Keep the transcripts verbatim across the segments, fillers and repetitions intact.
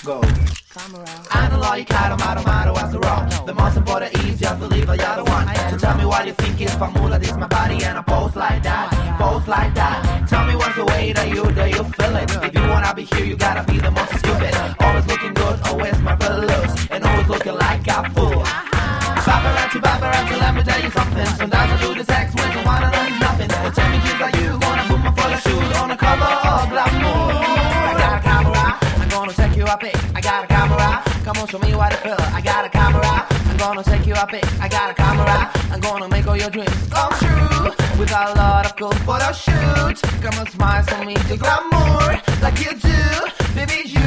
Go. I don't like you, no matter, matter what's the wrong. The most important is just believe that you're the one. So tell me what you think is formula, this my body and I pose like that, pose like that. Tell me what's the way that you, that you feel it. If you wanna be here, you gotta be the most stupid. Always looking good, always marvelous, and always looking like a fool. Paparazzi, paparazzi, let me tell you something. Sometimes I do the sex when someone I know is nothing. So tell me just like you, gonna put my photo shoot on the cover of Glamour. I got a camera, I'm gonna take you up it. I got a camera, come on show me what it feel. I got a camera, I'm gonna take you up it. I got a camera, I'm gonna make all your dreams come true. With a lot of cool photo shoots. Come on smile, so me to glamour like you do, baby you.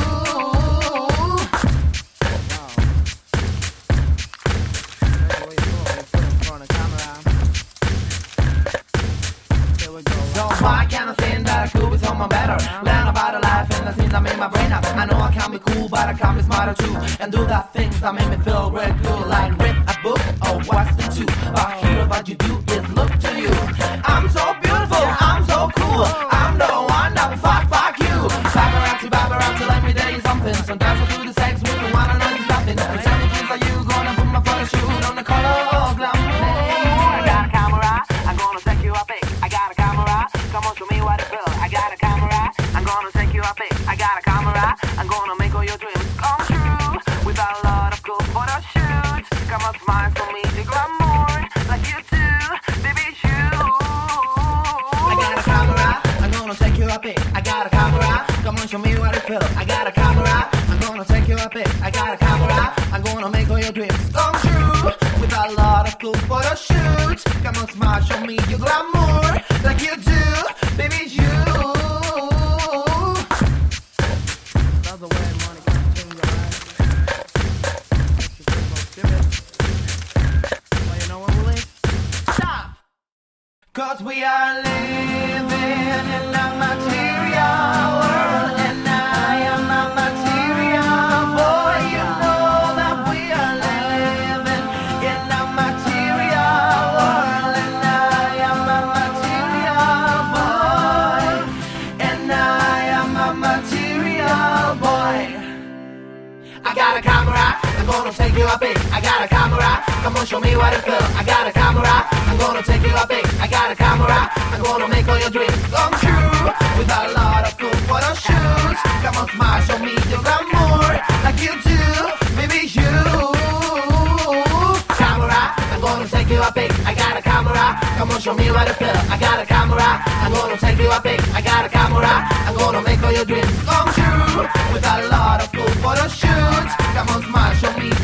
Why can't I think that I could be someone better? Learn about the life and the things that make my brain up. I know I can be cool, but I can be smarter too. And do the things that make me feel real good. Like read a book or watch the two. But here what you do is look to you. I'm so beautiful, I'm so cool. I'm the one that will fuck, fuck you. Paparazzi, paparazzi, let me tell you something. Sometimes I do the sex with the one I know is nothing. So tell me things like you gonna put my photo shoot on the color of Glamour. I got a camera, I'm gonna take you up it. I got a camera, come on show me what it feels. I got a camera, I'm gonna take you up it. I got a camera, I'm gonna make all your dreams come true. With a lot of cool photo shoots. Come on smile for me to glamour like you do, baby you. I got a camera, I'm gonna take you up it. I got a camera, come on show me what it feels. I got a camera, I'm gonna take you up it. I got a camera, I'm gonna make all your dreams come true. With a lot of cool photo shoots. Come on smile, show me your glamour like you do, baby you. Love the way money can change your life. Makes you feel so stupid. Well, you know what, Willie? Stop! Cause we are living in a material world, and I am a material boy. You know that we are living in a material world, and I am a material boy, and I am a material boy. I got a camera, I'm gonna take you up it. I got a camera, come on show me what it feels. I got a camera, I'm gonna take you up it. I got a camera, I'm gonna make all your dreams come true. With a lot of cool photo shoots. Come on smile, show me your glamour like you do, baby you. Camera, I'm gonna take you up it. I got a camera, come on show me what it feels. I got a camera, I'm gonna take you up it. I got a camera, I'm gonna make all your dreams come true. With a lot of cool photo shoots. Come on smile, show me